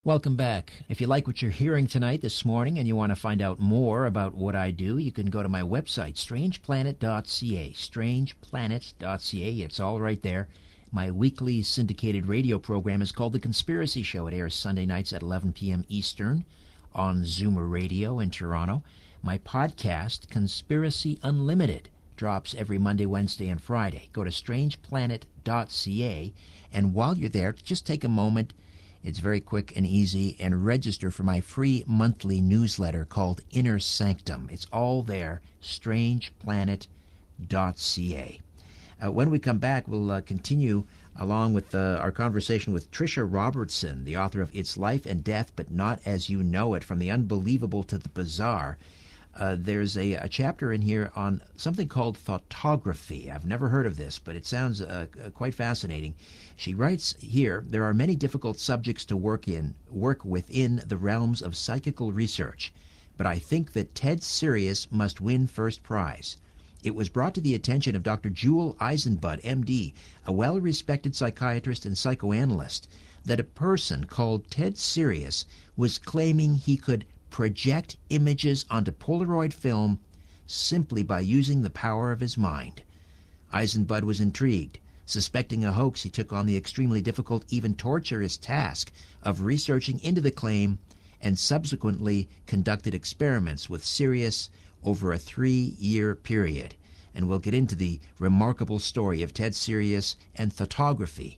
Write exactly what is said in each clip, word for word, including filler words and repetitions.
Welcome back. If you like what you're hearing tonight, this morning, and you want to find out more about what I do, you can go to my website, strange planet dot c a. strange planet dot c a. It's all right there. My weekly syndicated radio program is called The Conspiracy Show. It airs Sunday nights at eleven p.m. Eastern on Zoomer Radio in Toronto. My podcast, Conspiracy Unlimited, drops every Monday, Wednesday, and Friday. Go to strange planet dot c a, and while you're there, just take a moment. It's very quick and easy, and register for my free monthly newsletter called Inner Sanctum. It's all there, strange planet dot c a. Uh, when we come back, we'll uh, continue along with uh, our conversation with Tricia Robertson, the author of It's Life and Death, but Not As You Know It, From the Unbelievable to the Bizarre. Uh, there's a, a chapter in here on something called thoughtography. I've never heard of this, but it sounds uh, quite fascinating. She writes here, there are many difficult subjects to work in, work within the realms of psychical research, but I think that Ted Sirius must win first prize. It was brought to the attention of Doctor Jewel Eisenbud, M D, a well-respected psychiatrist and psychoanalyst, that a person called Ted Sirius was claiming he could project images onto Polaroid film simply by using the power of his mind. Eisenbud was intrigued. Suspecting a hoax, he took on the extremely difficult, even torturous task of researching into the claim and subsequently conducted experiments with Sirius over a three-year period. And we'll get into the remarkable story of Ted Sirius and thoughtography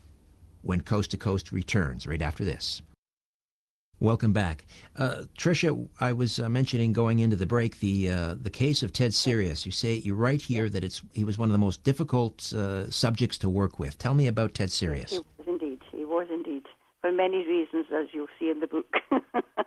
when Coast to Coast returns right after this. Welcome back. Uh, Tricia, I was uh, mentioning going into the break the uh, the case of Ted Yes, Sirius. You say you write here yes, that it's he was one of the most difficult uh, subjects to work with. Tell me about Ted yes, he Sirius. was indeed. He was indeed, for many reasons, as you'll see in the book. uh,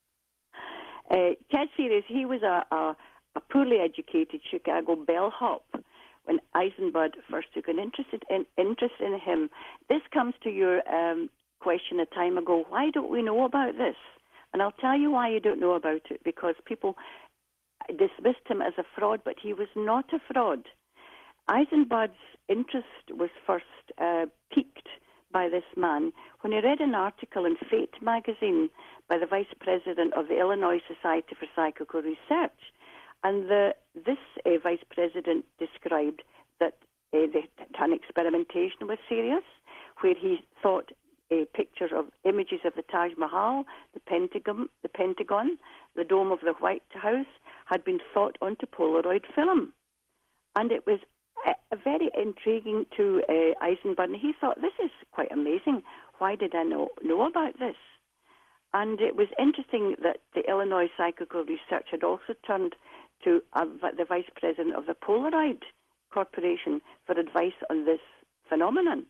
Ted Sirius, he was a, a, a poorly educated Chicago bellhop when Eisenbud first took an interest in, interest in him. This comes to your um, question a time ago, why don't we know about this? And I'll tell you why you don't know about it, because people dismissed him as a fraud, but he was not a fraud. Eisenbud's interest was first uh, piqued by this man when he read an article in Fate magazine by the vice president of the Illinois Society for Psychical Research. And the, this uh, vice president described that uh, they had done experimentation with Sirius, where he thought uh, pictures of images of the Taj Mahal, the Pentagon, the Pentagon, the dome of the White House had been thought onto Polaroid film. And it was uh, very intriguing to uh, Eisenbud, and he thought, this is quite amazing. Why did I know, know about this? And it was interesting that the Illinois Psychical Research had also turned to uh, the vice president of the Polaroid Corporation for advice on this phenomenon.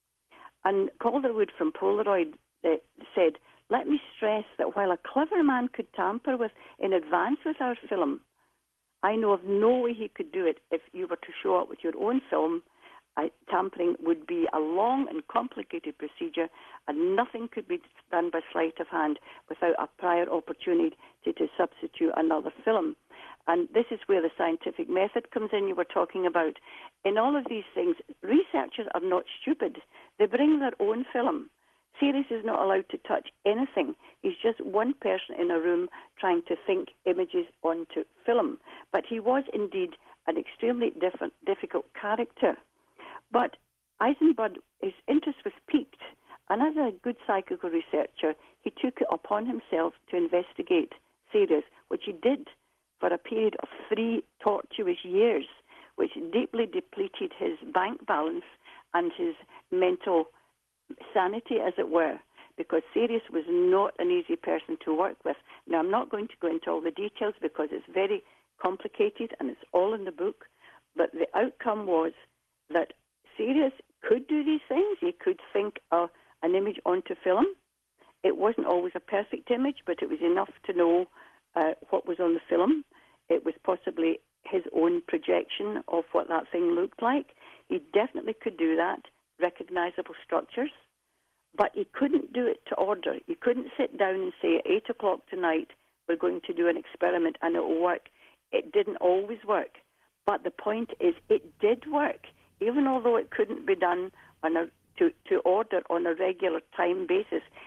And Calderwood from Polaroid uh, said, let me stress that while a clever man could tamper with in advance with our film, I know of no way he could do it if you were to show up with your own film. Uh, tampering would be a long and complicated procedure, and nothing could be done by sleight of hand without a prior opportunity to, to substitute another film. And this is where the scientific method comes in, you were talking about. In all of these things, researchers are not stupid. They bring their own film. Sirius is not allowed to touch anything. He's just one person in a room trying to think images onto film. But he was indeed an extremely different, difficult character. But Eisenbud, his interest was piqued, and as a good psychical researcher, he took it upon himself to investigate Sirius, which he did for a period of three tortuous years, which deeply depleted his bank balance and his mental sanity, as it were, because Sirius was not an easy person to work with. Now, I'm not going to go into all the details because it's very complicated and it's all in the book, but the outcome was that Sirius could do these things. He could think of an image onto film. It wasn't always a perfect image, but it was enough to know uh, what was on the film. It was possibly his own projection of what that thing looked like. He definitely could do that, recognizable structures, but he couldn't do it to order. He couldn't sit down and say, at eight o'clock tonight, we're going to do an experiment and it will work. It didn't always work. But the point is, it did work, even although it couldn't be done on a, to, to order on a regular time basis.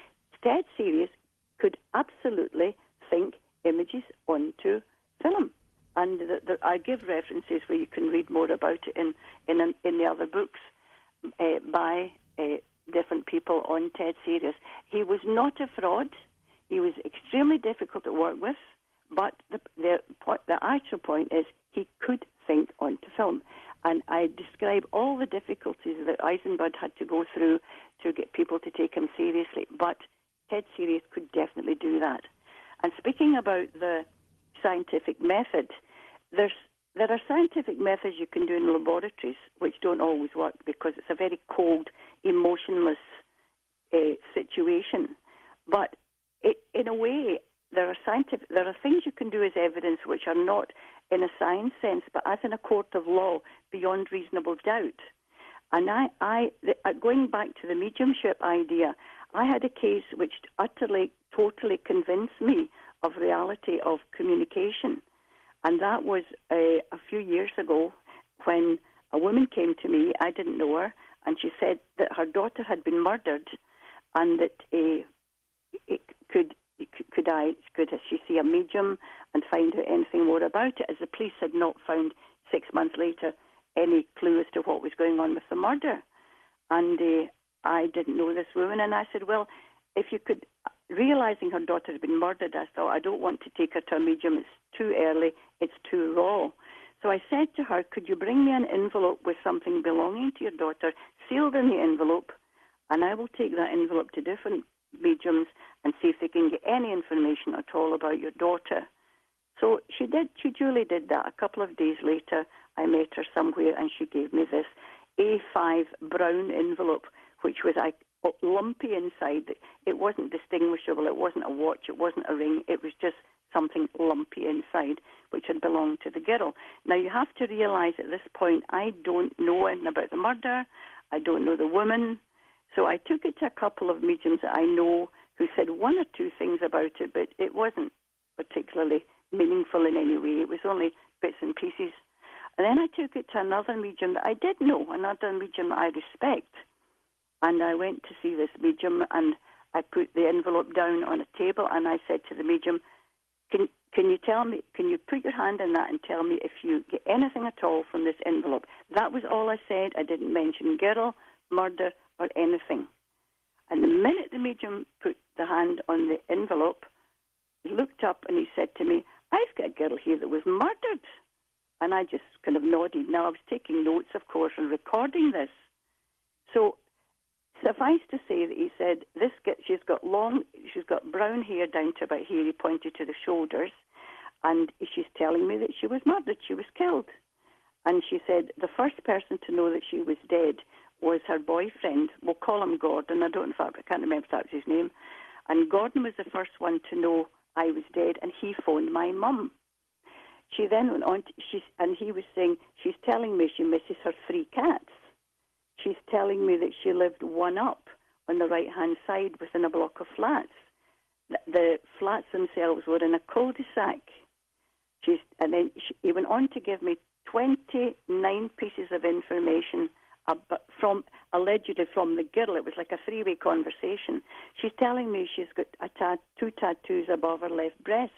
Ted Sirius could absolutely think images onto film. And the, the, I give references where you can read more about it in, in, in the other books uh, by uh, different people on Ted Sirius. He was not a fraud. He was extremely difficult to work with, but the, the, the actual point is he could think onto film. And I describe all the difficulties that Eisenbud had to go through to get people to take him seriously. But Ted Sirius could definitely do that. And speaking about the scientific method, there's, there are scientific methods you can do in laboratories which don't always work because it's a very cold, emotionless uh, situation. But it, in a way, there are scientific, there are things you can do as evidence which are not in a science sense, but as in a court of law, beyond reasonable doubt. And I, I the, uh, going back to the mediumship idea, I had a case which utterly, totally convinced me of reality of communication. And that was uh, a few years ago when a woman came to me, I didn't know her, and she said that her daughter had been murdered and that uh, it could could I could she see a medium and find out anything more about it, as the police had not found six months later any clue as to what was going on with the murder. And uh, I didn't know this woman, and I said, well, if you could, realizing her daughter had been murdered, I thought, I don't want to take her to a medium. It's too early. It's too raw. So I said to her, could you bring me an envelope with something belonging to your daughter, sealed in the envelope, and I will take that envelope to different mediums and see if they can get any information at all about your daughter. So she did. She duly did that. A couple of days later, I met her somewhere, and she gave me this A five brown envelope, which was like lumpy inside. It wasn't distinguishable. It wasn't a watch. It wasn't a ring. It was just something lumpy inside, which had belonged to the girl. Now, you have to realize at this point, I don't know anything about the murder. I don't know the woman. So I took it to a couple of mediums that I know who said one or two things about it, but it wasn't particularly meaningful in any way. It was only bits and pieces. And then I took it to another medium that I did know, another medium I respect. And I went to see this medium, and I put the envelope down on a table, and I said to the medium, can, can you tell me, can you put your hand in that and tell me if you get anything at all from this envelope? That was all I said. I didn't mention girl, murder, or anything. And the minute the medium put the hand on the envelope, he looked up and he said to me, I've got a girl here that was murdered. And I just kind of nodded. Now, I was taking notes, of course, and recording this. So suffice to say that he said, this get, she's got long, she's got brown hair down to about here. He pointed to the shoulders. And she's telling me that she was murdered. She was killed. And she said the first person to know that she was dead was her boyfriend. We'll call him Gordon. I don't know if I, I can't remember if that was his name. And Gordon was the first one to know I was dead, and he phoned my mum. She then went on, to, she's, and he was saying, she's telling me she misses her three cats. She's telling me that she lived one up on the right-hand side within a block of flats. The, the flats themselves were in a cul-de-sac. She's, and then she, he went on to give me twenty-nine pieces of information from, allegedly from the girl. It was like a three-way conversation. She's telling me she's got a tat- two tattoos above her left breast,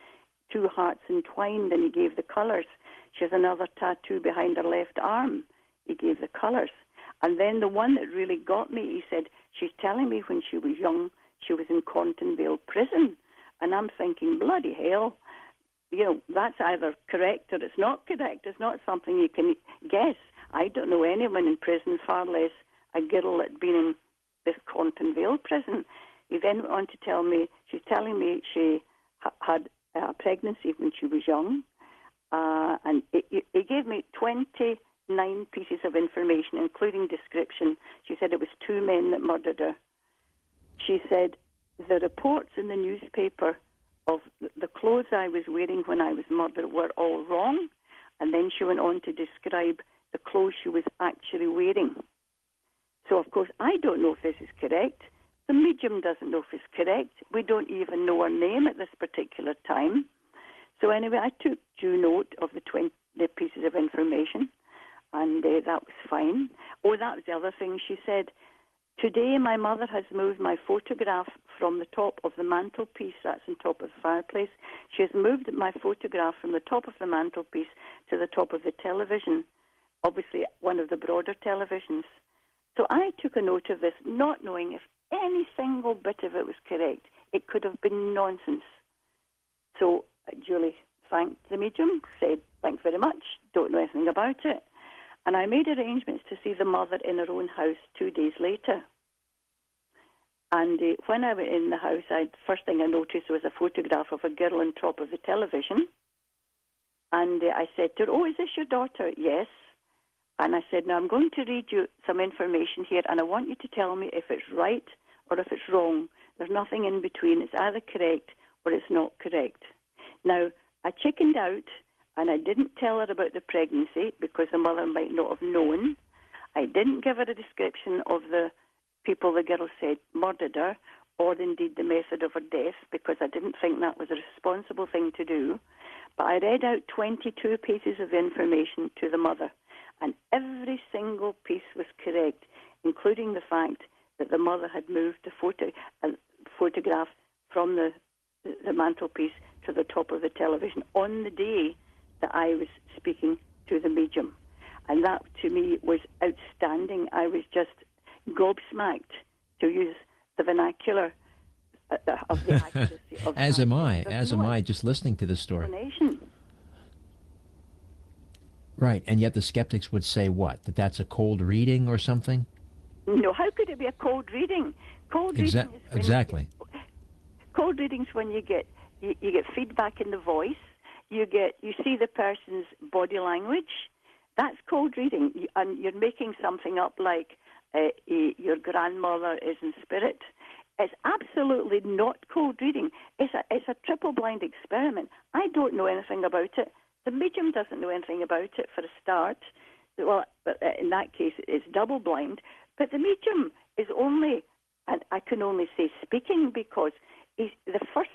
two hearts entwined, and he gave the colours. She has another tattoo behind her left arm. He gave the colours. And then the one that really got me, he said, she's telling me when she was young, she was in Contonville prison. And I'm thinking, bloody hell, you know, that's either correct or it's not correct. It's not something you can guess. I don't know anyone in prison, far less a girl that had been in this Contonville prison. He then went on to tell me, she's telling me she ha- had a pregnancy when she was young. Uh, and it, it, it gave me twenty-nine pieces of information, including description. She said it was two men that murdered her. She said the reports in the newspaper of the clothes I was wearing when I was murdered were all wrong. And then she went on to describe the clothes she was actually wearing. So, of course, I don't know if this is correct. The medium doesn't know if it's correct. We don't even know her name at this particular time. So anyway, I took due note of the twenty the pieces of information, and uh, that was fine. Oh, that was the other thing. She said Today, my mother has moved my photograph from the top of the mantelpiece, that's on top of the fireplace. She has moved my photograph from the top of the mantelpiece to the top of the television, obviously one of the broader televisions. So I took a note of this, not knowing if any single bit of it was correct. It could have been nonsense. So uh, Julie thanked the medium, said, thanks very much, don't know anything about it. And I made arrangements to see the mother in her own house two days later. And uh, when I went in the house, I, first thing I noticed was a photograph of a girl on top of the television. And uh, I said to her, oh, is this your daughter? Yes. And I said, now I'm going to read you some information here, and I want you to tell me if it's right or if it's wrong. There's nothing in between. It's either correct or it's not correct. Now, I chickened out, and I didn't tell her about the pregnancy because the mother might not have known. I didn't give her a description of the people the girl said murdered her, or indeed the method of her death, because I didn't think that was a responsible thing to do. But I read out twenty-two pieces of information to the mother, and every single piece was correct, including the fact that the mother had moved the photo, a photograph from the, the mantelpiece to the top of the television on the day that I was speaking to the medium. And that, to me, was outstanding. I was just gobsmacked, to use the vernacular, uh, of the accuracy of As that. am I, There's as no am I, just listening to the story. explanation. Right, and yet the skeptics would say what? That that's a cold reading or something? No, how could it be a cold reading? Cold Exa- reading is when exactly. You get, cold readings when you get you, you get feedback in the voice. You get you see the person's body language. That's cold reading, you, and you're making something up like uh, your grandmother is in spirit. It's absolutely not cold reading. It's a it's a triple blind experiment. I don't know anything about it. The medium doesn't know anything about it for a start. Well, but in that case, it's double blind. But the medium is only, and I can only say speaking, because he's the first,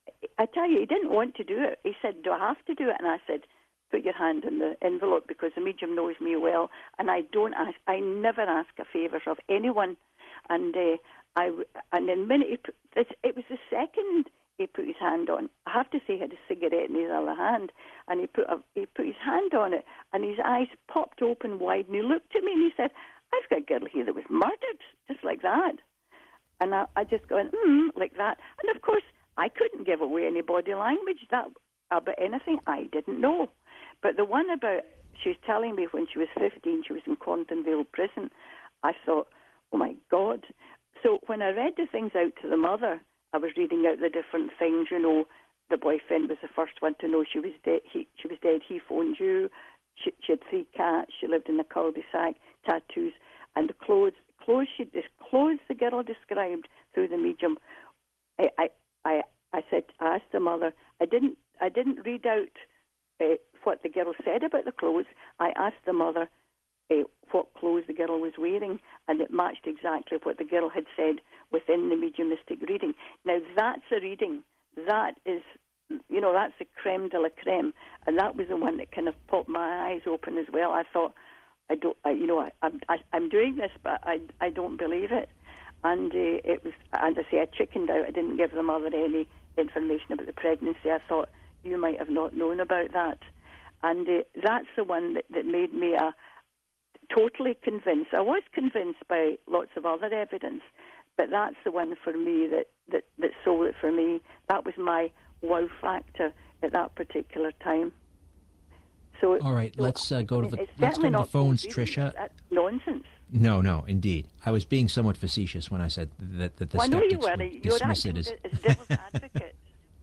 I tell you, he didn't want to do it. He said, do I have to do it? And I said, put your hand in the envelope, because the medium knows me well, and I don't ask, I never ask a favour of anyone. And uh, I, and then minute he put, it, it was the second he put his hand on. I have to say he had a cigarette in his other hand, and he put a, he put his hand on it, and his eyes popped open wide, and he looked at me and he said, I've got a girl here that was murdered, just like that. And I, I just went, hmm, like that. And of course, I couldn't give away any body language that about anything I didn't know. But the one about, she was telling me when she was fifteen, she was in Contonville prison, I thought, oh my God. So when I read the things out to the mother, I was reading out the different things, you know, the boyfriend was the first one to know she was dead. He, she was dead. He phoned you. She, she had three cats. She lived in a cul-de-sac, tattoos, and the clothes. Clothes she, the clothes the girl described through the medium. I, I, I, I said, I asked the mother. I didn't, I didn't read out uh, what the girl said about the clothes. I asked the mother uh, what clothes the girl was wearing, and it matched exactly what the girl had said within the mediumistic reading. Now, that's a reading. That is, you know, that's the creme de la creme, and that was the one that kind of popped my eyes open as well. I thought, I don't, I, you know, I, I'm, I, I'm doing this, but I, I don't believe it. And uh, it was, and I say, I chickened out. I didn't give the mother any information about the pregnancy. I thought you might have not known about that. And uh, that's the one that, that made me uh, totally convinced. I was convinced by lots of other evidence, but that's the one for me that, that, that sold it for me. That was my wow factor at that particular time. So, all right, so, let's uh, go I to mean, the it's let's go certainly to the not phones, cold reading. Tricia. That's nonsense. No, no, indeed. I was being somewhat facetious when I said that, that the Well, I know you skeptics were. would You're dismiss acting it as. as devil's advocate.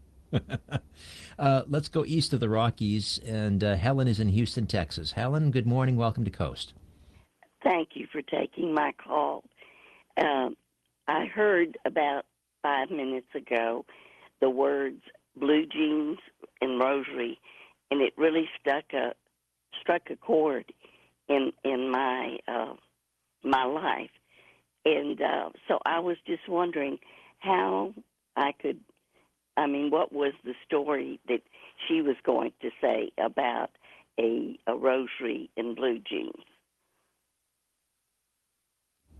uh, let's go east of the Rockies, and uh, Helen is in Houston, Texas. Helen, good morning. Welcome to Coast. Thank you for taking my call. Um, I heard about five minutes ago the words blue jeans and rosary, and it really stuck a struck a chord in in my uh, my life. And uh, so I was just wondering how I could. I mean, what was the story that she was going to say about a, a rosary and blue jeans?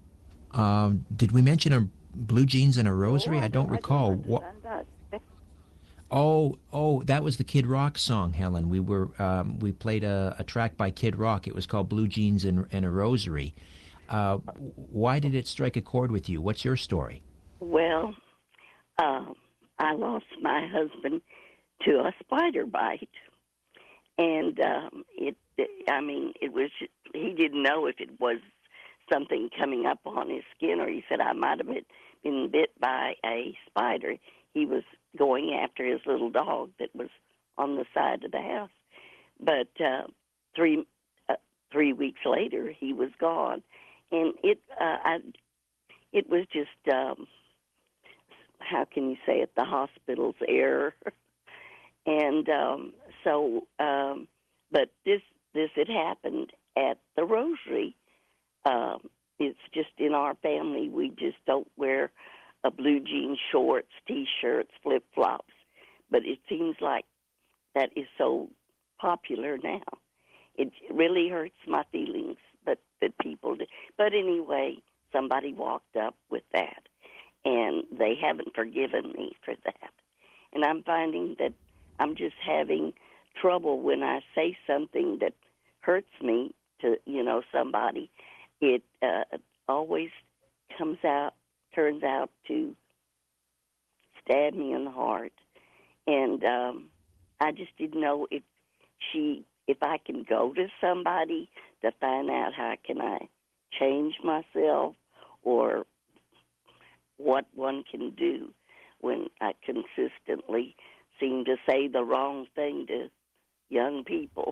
Um, did we mention a blue jeans and a No, rosary? I I don't don't. I don't recall. What? understand that. Oh, oh, that was the Kid Rock song, Helen. We were um, we played a, a track by Kid Rock. It was called "Blue Jeans and, and a Rosary." Uh, why did it strike a chord with you? What's your story? Well, um, I lost my husband to a spider bite, and um, it. I mean, it was. He didn't know if it was something coming up on his skin, or he said I might have been, been bit by a spider. He was going after his little dog that was on the side of the house, but uh, three uh, three weeks later he was gone, and it uh, I, it was just um, how can you say it, the hospital's error. And um, so, um, but this this had happened at the Rosary. Um, it's just in our family. We just don't wear a blue jean shorts, t-shirts, flip flops. But it seems like that is so popular now. It really hurts my feelings, but that people do. But anyway, somebody walked up with that, and they haven't forgiven me for that. And I'm finding that I'm just having trouble when I say something that hurts me to, you know, somebody. It uh, always comes out, turns out to stab me in the heart. And um, I just didn't know if she, if I can go to somebody to find out how can I change myself, or what one can do when I consistently seem to say the wrong thing to young people.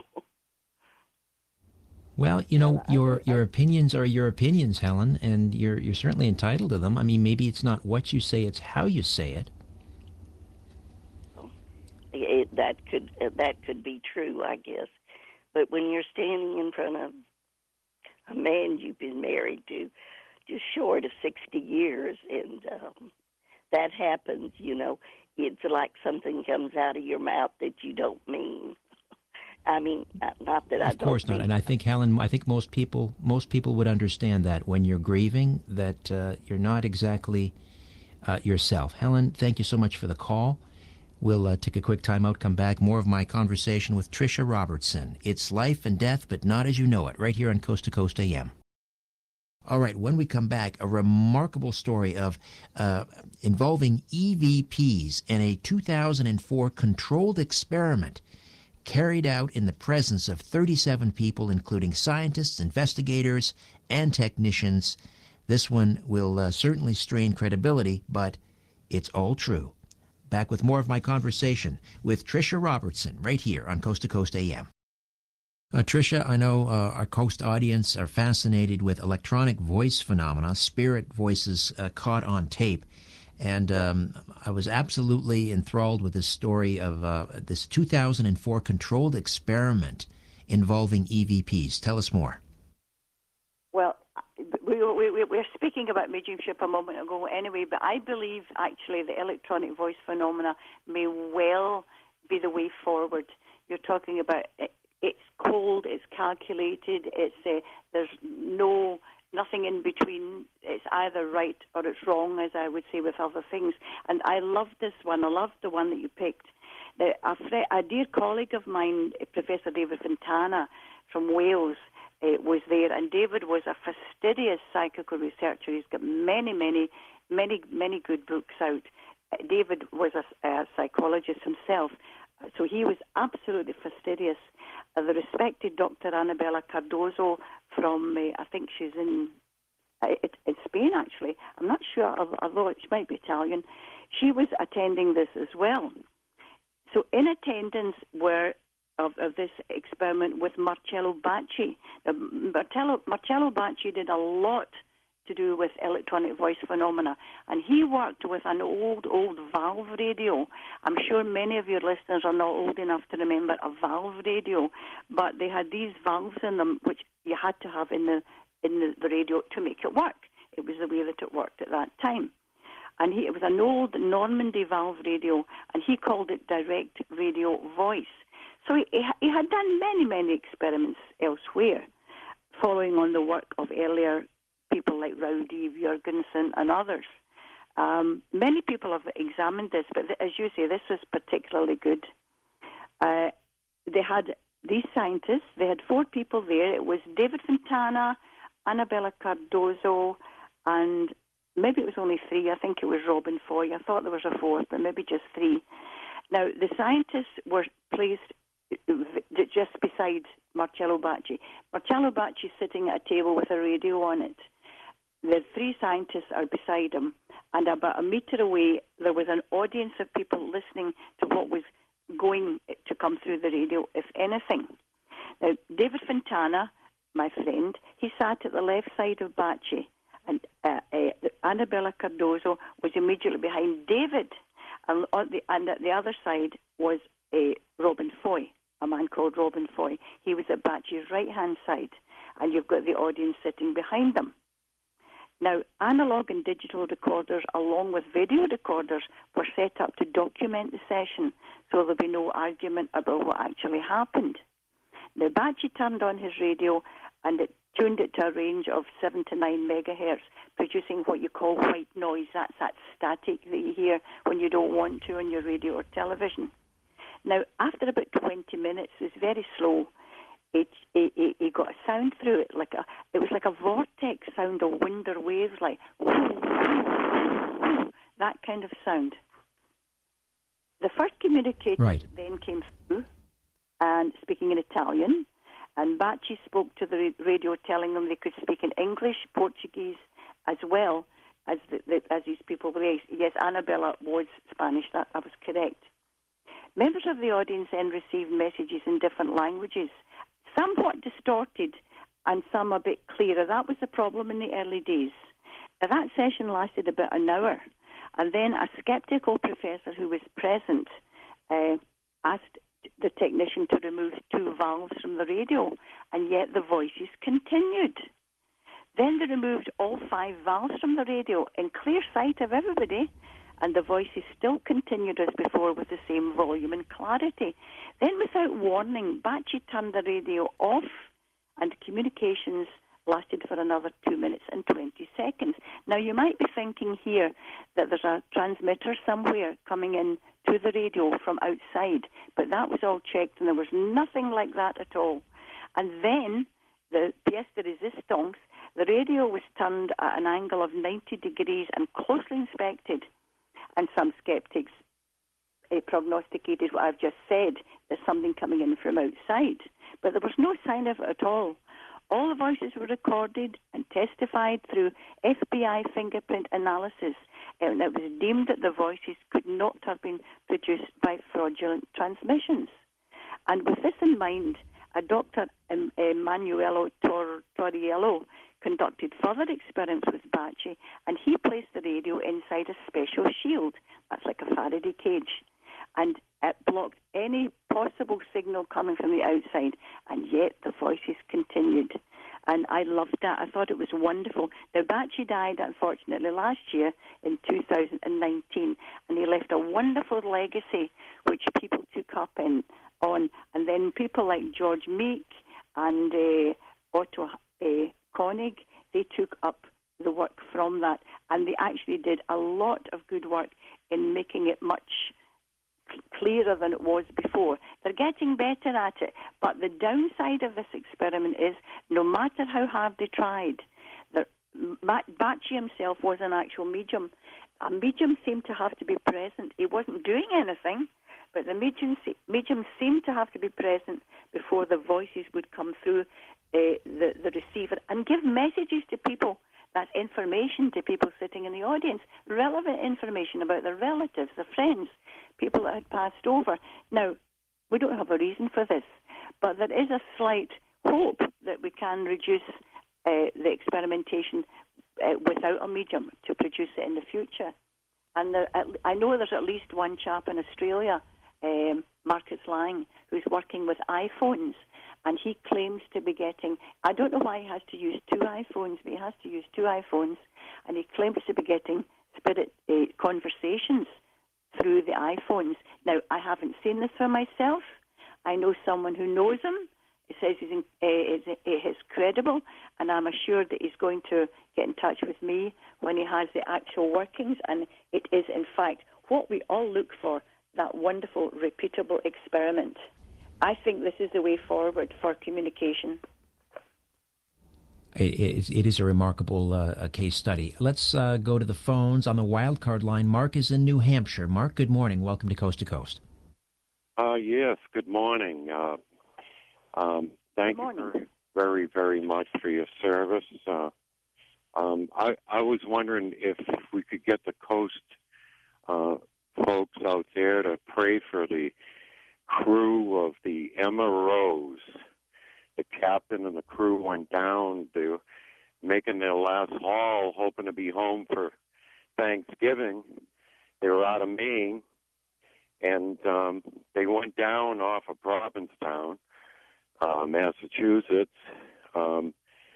Well, you know, Well, I your don't. I, your opinions are your opinions, Helen, and you're you're certainly entitled to them. I mean, maybe it's not what you say, it's how you say it. It, that could that could be true, I guess. But when you're standing in front of a man you've been married to just short of sixty years, and um, that happens, you know, it's like something comes out of your mouth that you don't mean. I mean, not that I Of don't course not. mean. And I think Helen, I think most people most people would understand that when you're grieving, that uh, you're not exactly uh, yourself. Helen, thank you so much for the call. We'll uh, take a quick time out, come back. More of my conversation with Tricia Robertson. It's life and death, but not as you know it, right here on Coast to Coast A M. All right, when we come back, a remarkable story of uh, involving E V Ps in a two thousand four controlled experiment carried out in the presence of thirty-seven people, including scientists, investigators, and technicians. This one will uh, certainly strain credibility, but it's all true. Back with more of my conversation with Tricia Robertson right here on Coast to Coast A M. Uh, Tricia, I know uh, our Coast audience are fascinated with electronic voice phenomena, spirit voices uh, caught on tape. And um, I was absolutely enthralled with this story of uh, this two thousand four controlled experiment involving E V Ps. Tell us more. well, we, we, we were speaking about mediumship a moment ago anyway, but I believe actually the electronic voice phenomena may well be the way forward. You're talking about it, it's cold, it's calculated, it's uh, there's no nothing in between. It's either right or it's wrong, as I would say with other things. And I love this one. I love the one that you picked. The, a, fre- a dear colleague of mine, Professor David Fontana from Wales, uh, was there, and David was a fastidious psychical researcher. He's got many, many, many, many good books out. Uh, David was a, a psychologist himself, so he was absolutely fastidious. Uh, the respected Doctor Annabella Cardozo from, uh, I think she's in uh, it, in Spain, actually. I'm not sure, although she might be Italian. She was attending this as well. So in attendance were of, of this experiment with Marcello Bacci. Now, Marcello, Marcello Bacci did a lot to do with electronic voice phenomena, and he worked with an old, old valve radio. I'm sure many of your listeners are not old enough to remember a valve radio, but they had these valves in them, which you had to have in the in the, the radio to make it work. It was the way that it worked at that time. And he, it was an old Normandy valve radio, and he called it direct radio voice. So he, he had done many, many experiments elsewhere, following on the work of earlier people like Rowdy Jurgensen and others. Um, many people have examined this, but th- as you say, this was particularly good. Uh, they had these scientists, they had four people there. It was David Fontana, Annabella Cardozo, and maybe it was only three. I think it was Robin Foy. I thought there was a fourth, but maybe just three. Now, the scientists were placed just beside Marcello Bacci. Marcello Bacci is sitting at a table with a radio on it. The three scientists are beside him, and about a metre away, there was an audience of people listening to what was going to come through the radio, if anything. Now, David Fontana, my friend, he sat at the left side of Bacci, and uh, uh, Annabella Cardozo was immediately behind David, and, on the, and at the other side was uh, Robin Foy, a man called Robin Foy. He was at Bacci's right-hand side, and you've got the audience sitting behind them. Now, analog and digital recorders, along with video recorders, were set up to document the session, so there'll be no argument about what actually happened. Now, Bacci turned on his radio, and it tuned it to a range of seven to nine megahertz, producing what you call white noise. That's that static that you hear when you don't want to on your radio or television. Now, after about twenty minutes, it was very slow. It, it, it, it got a sound through it, like a, it was like a vortex sound of wind or waves, like that kind of sound. The first communicator right. then came through, and speaking in Italian, and Bacci spoke to the radio, telling them they could speak in English, Portuguese, as well as the, the, as these people were. Yes, Annabella was Spanish. That I was correct. Members of the audience then received messages in different languages, somewhat distorted and some a bit clearer. That was the problem in the early days. Now, that session lasted about an hour, and then a skeptical professor who was present uh, asked the technician to remove two valves from the radio, and yet the voices continued. Then they removed all five valves from the radio in clear sight of everybody, and the voices still continued as before with the same volume and clarity. Then, without warning, Bacci turned the radio off, and communications lasted for another two minutes and twenty seconds. Now, you might be thinking here that there's a transmitter somewhere coming in to the radio from outside, but that was all checked, and there was nothing like that at all. And then, the pièce de résistance, the radio was turned at an angle of ninety degrees and closely inspected. And some skeptics uh, prognosticated what I've just said, there's something coming in from outside. But there was no sign of it at all. All the voices were recorded and testified through F B I fingerprint analysis, and it was deemed that the voices could not have been produced by fraudulent transmissions. And with this in mind, a Doctor Emanuele Tor- Torriello conducted further experiments with Bacci, and he placed the radio inside a special shield. That's like a Faraday cage. And it blocked any possible signal coming from the outside, and yet the voices continued. And I loved that. I thought it was wonderful. Now, Bacci died, unfortunately, last year in two thousand nineteen, and he left a wonderful legacy, which people took up in, on. And then people like George Meek and uh, Otto uh, Koenig, they took up the work from that, and they actually did a lot of good work in making it much clearer than it was before. They're getting better at it, but the downside of this experiment is no matter how hard they tried, the, Bacci himself was an actual medium. A medium seemed to have to be present. He wasn't doing anything, but the medium, medium seemed to have to be present before the voices would come through uh, the, the receiver and give messages to people. That's information to people sitting in the audience, relevant information about their relatives, their friends, people that had passed over. Now, we don't have a reason for this, but there is a slight hope that we can reduce uh, the experimentation uh, without a medium to produce it in the future. And there, I know there's at least one chap in Australia, um, Marcus Lang, who's working with iPhones, and he claims to be getting, I don't know why he has to use two iPhones, but he has to use two iPhones, and he claims to be getting spirit uh, conversations through the iPhones. Now, I haven't seen this for myself. I know someone who knows him, He says he's, in, uh, is, is credible, and I'm assured that he's going to get in touch with me when he has the actual workings, and it is, in fact, what we all look for, that wonderful, repeatable experiment. I think this is the way forward for communication. It, it, it is a remarkable uh, case study. Let's uh, go to the phones on the wildcard line. Mark is in New Hampshire. Mark, good morning. Welcome to Coast to Coast. Uh, yes, good morning. Uh, um, thank Good morning. you very, very much for your service. Uh, um, I, I was wondering if we could get the Coast uh, folks out there to pray for the crew of the Emma Rose. The captain and the crew went down. They were making their last haul, hoping to be home for Thanksgiving. They were out of Maine, and um, they went down off of Provincetown, uh, Massachusetts. Um,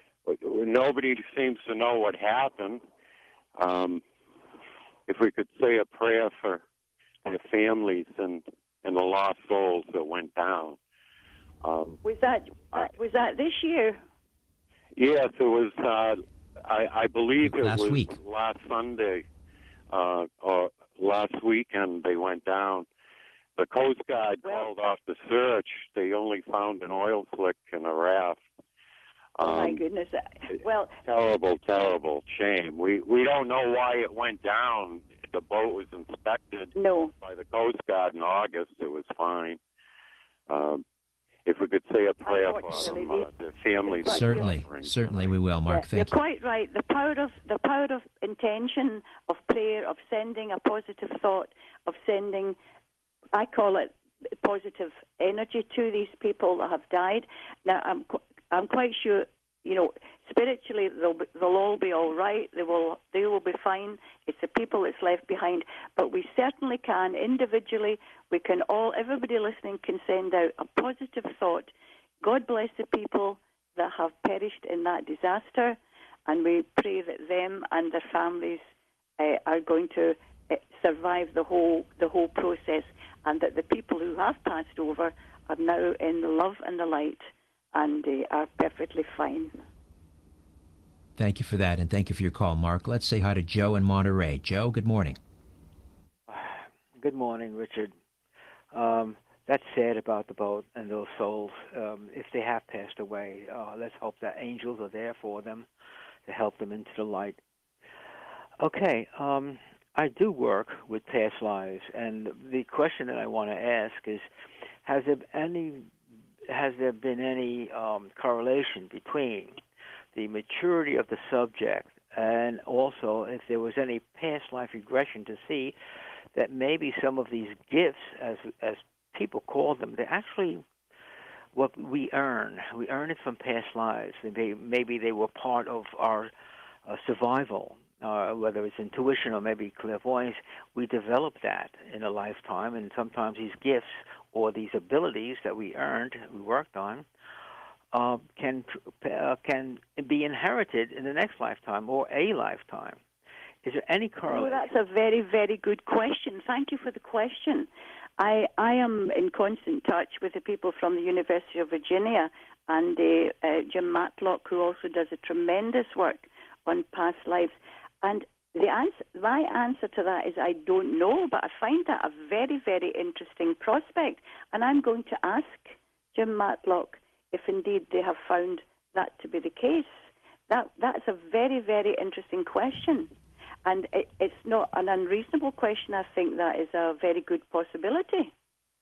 nobody seems to know what happened. Um, if we could say a prayer for their families and, and the lost souls that went down. Um, Was that uh, was that this year? yes, it was. Uh, I, I believe it Last was week. last Sunday uh, or last weekend. They went down. The Coast Guard Well- called off the search. They only found an oil slick and a raft. Oh my Um, goodness! Well, Terrible, terrible shame. We we don't know why it went down. The boat was inspected no. by the Coast Guard in August. It was fine. Um, if we could say a prayer for Unfortunately, them, uh, their families. Right. Certainly, suffering. certainly we will, Mark. Yeah, Thank you're you. quite right. The power of the power of intention, of prayer, of sending a positive thought, of sending, I call it positive energy to these people that have died. Now, I'm qu- I'm quite sure, you know, spiritually they'll be, they'll all be all right. They will they will be fine. It's the people that's left behind. But we certainly can individually. We can all, everybody listening can send out a positive thought. God bless the people that have perished in that disaster, and we pray that them and their families uh, are going to uh, survive the whole the whole process, and that the people who have passed over are now in the love and the light, and uh, are perfectly fine. Thank you for that, and thank you for your call, Mark. Let's say hi to Joe in Monterey. Joe, good morning. Good morning, Richard. Um, that's sad about the boat and those souls. Um, if they have passed away, uh, let's hope that angels are there for them to help them into the light. Okay, um, I do work with past lives, and the question that I want to ask is: Has there any has there been any um, correlation between the maturity of the subject and also if there was any past life regression to see that maybe some of these gifts, as as people call them, they're actually what we earn. We earn it from past lives. They, maybe they were part of our uh, survival, uh, whether it's intuition or maybe clairvoyance. We develop that in a lifetime, and sometimes these gifts or these abilities that we earned, we worked on, uh, can uh, can be inherited in the next lifetime or a lifetime. Is there any correlation? Oh, that's a very, very good question. Thank you for the question. I, I am in constant touch with the people from the University of Virginia and uh, uh, Jim Matlock, who also does a tremendous work on past lives. And the answer, my answer to that is I don't know, but I find that a very, very interesting prospect. And I'm going to ask Jim Matlock if indeed they have found that to be the case. That That's a very, very interesting question. And it, it's not an unreasonable question. I think that is a very good possibility.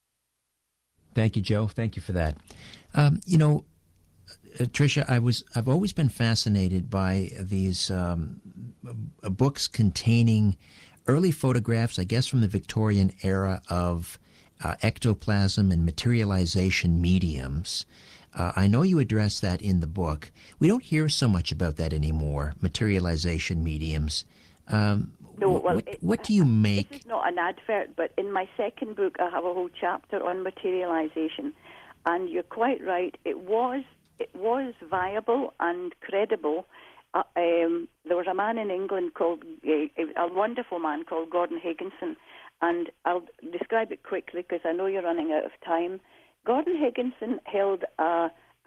Thank you, Joe. Thank you for that. Um, you know, uh, Tricia, I was I've always been fascinated by these um, uh, books containing early photographs, I guess from the Victorian era, of uh, ectoplasm and materialization mediums. Uh, I know you address that in the book. We don't hear so much about that anymore, materialization mediums. Um, No, well, what, it- what do you make? This is not an advert, but in my second book, I have a whole chapter on materialization. And you're quite right. It was it was viable and credible. Uh, um, there was a man in England called a, a wonderful man called Gordon Higginson, and I'll describe it quickly because I know you're running out of time. Gordon Higginson held a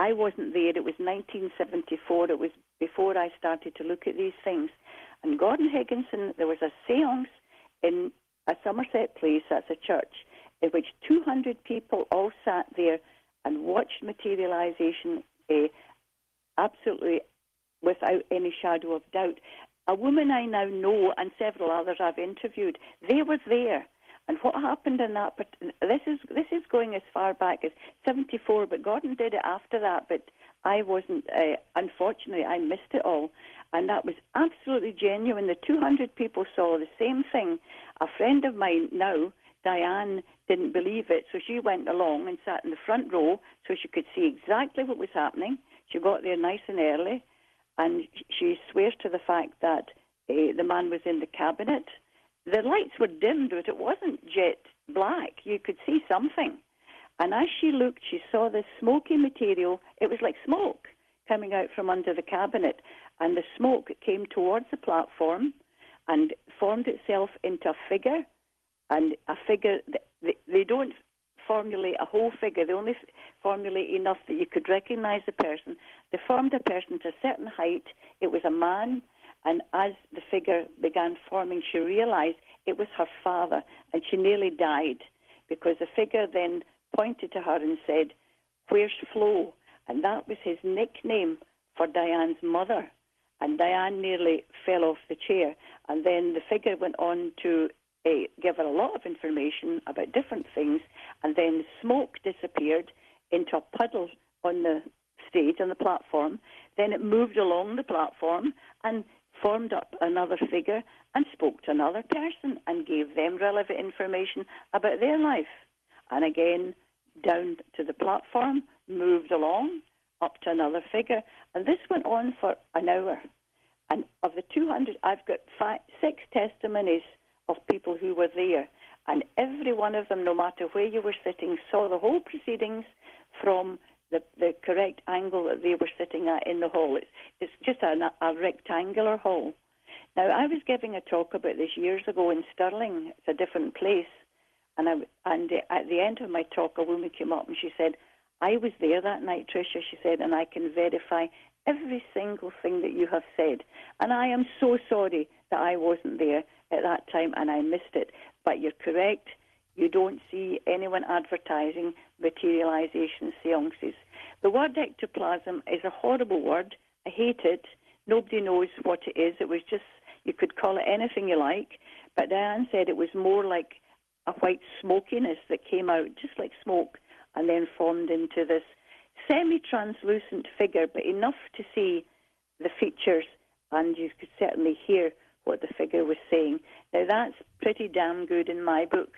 I wasn't there. It was nineteen seventy-four. It was before I started to look at these things. And Gordon Higginson, there was a seance in a Somerset Place, that's a church, in which two hundred people all sat there and watched materialization uh, absolutely without any shadow of doubt. A woman I now know and several others I've interviewed, they were there. And what happened in that, this is this is going as far back as seventy-four, but Gordon did it after that, but I wasn't, uh, unfortunately, I missed it all. And that was absolutely genuine. The two hundred people saw the same thing. A friend of mine now, Diane, didn't believe it, so she went along and sat in the front row so she could see exactly what was happening. She got there nice and early, and she swears to the fact that uh, the man was in the cabinet. The lights were dimmed, but it wasn't jet black. You could see something. And as she looked, she saw this smoky material. It was like smoke coming out from under the cabinet. And the smoke came towards the platform and formed itself into a figure. And a figure, they, they don't formulate a whole figure. They only formulate enough that you could recognize the person. They formed a person to a certain height. It was a man. And as the figure began forming, she realized it was her father, and she nearly died because the figure then pointed to her and said, "Where's Flo?" And that was his nickname for Diane's mother. And Diane nearly fell off the chair. And then the figure went on to uh, give her a lot of information about different things, and then smoke disappeared into a puddle on the stage, on the platform. Then it moved along the platform and formed up another figure and spoke to another person and gave them relevant information about their life. And again, down to the platform, moved along, up to another figure. And this went on for an hour. And of the two hundred, I've got five, six testimonies of people who were there. And every one of them, no matter where you were sitting, saw the whole proceedings from the, the correct angle that they were sitting at in the hall. It's, it's just a, a rectangular hall. Now, I was giving a talk about this years ago in Stirling. It's a different place. And, I, and at the end of my talk, a woman came up and she said, "I was there that night, Tricia," she said, "and I can verify every single thing that you have said. And I am so sorry that I wasn't there at that time and I missed it. But you're correct. You don't see anyone advertising materialization seances. The word ectoplasm is a horrible word. I hate it. Nobody knows what it is. It was just, you could call it anything you like. But Diane said it was more like a white smokiness that came out, just like smoke, and then formed into this semi-translucent figure, but enough to see the features, and you could certainly hear what the figure was saying. Now, that's pretty damn good in my book.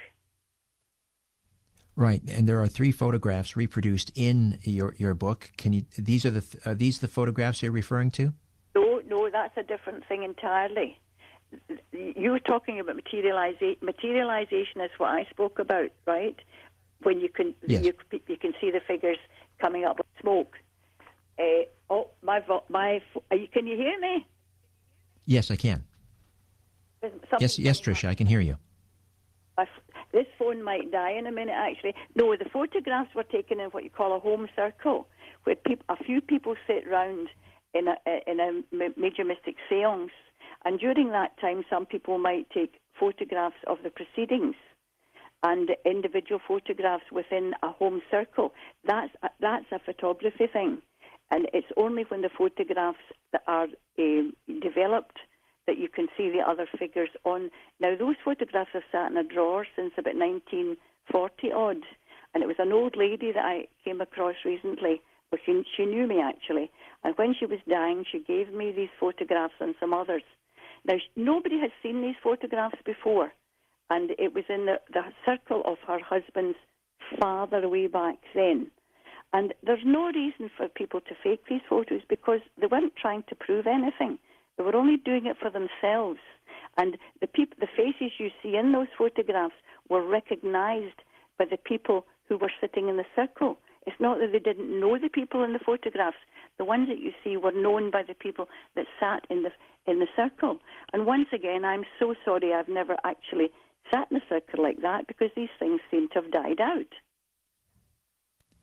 Right, and there are three photographs reproduced in your, your book. Can you? These are the are these the photographs you're referring to? No, no, that's a different thing entirely. You were talking about materialization. Materialization is what I spoke about, right? When you can yes. you, you can see the figures coming up with smoke. Uh, oh, my vo- my, are you, can you hear me? Yes, I can. Yes, yes, Tricia, I can hear you. My, this phone might die in a minute, actually. No, the photographs were taken in what you call a home circle, where peop- a few people sit round in a, in a major mystic seance. And during that time, some people might take photographs of the proceedings and individual photographs within a home circle. That's a, that's a photography thing. And it's only when the photographs that are uh, developed that you can see the other figures on. Now, those photographs have sat in a drawer since about nineteen forty odd. And it was an old lady that I came across recently. Well, she, she knew me, actually. And when she was dying, she gave me these photographs and some others. Now, nobody had seen these photographs before. And it was in the, the circle of her husband's father way back then. And there's no reason for people to fake these photos because they weren't trying to prove anything. They were only doing it for themselves. And the peop- the faces you see in those photographs were recognized by the people who were sitting in the circle. It's not that they didn't know the people in the photographs. The ones that you see were known by the people that sat in the in the circle. And once again, I'm so sorry I've never actually sat in a circle like that because these things seem to have died out.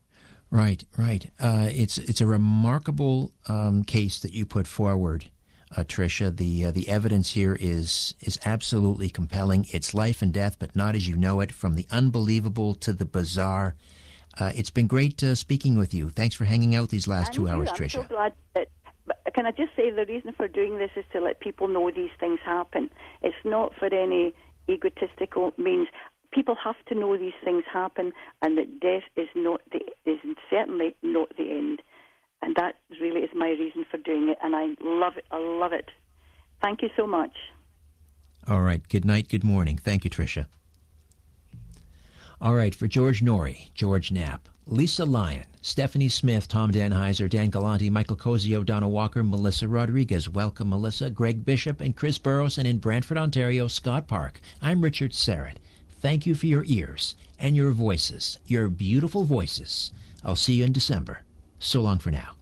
Right, right. Uh, it's it's a remarkable um, case that you put forward, uh, Tricia. The uh, the evidence here is is absolutely compelling. It's life and death, but not as you know it. From the unbelievable to the bizarre. Uh, it's been great uh, speaking with you. Thanks for hanging out these last And two you, hours, I'm Tricia. so glad that. But can I just say the reason for doing this is to let people know these things happen. It's not for any egotistical means. People have to know these things happen, and that death is not the is certainly not the end. And that really is my reason for doing it, and I love it. I love it. Thank you so much. All right. Good night. Good morning. Thank you, Tricia. All right. For George Norrie, George Knapp, Lisa Lyon, Stephanie Smith, Tom Danheiser, Dan Galante, Michael Cozio, Donna Walker, Melissa Rodriguez. Welcome, Melissa. Greg Bishop and Chris Burrows, and in Brantford, Ontario, Scott Park. I'm Richard Serrett. Thank you for your ears and your voices, your beautiful voices. I'll see you in December. So long for now.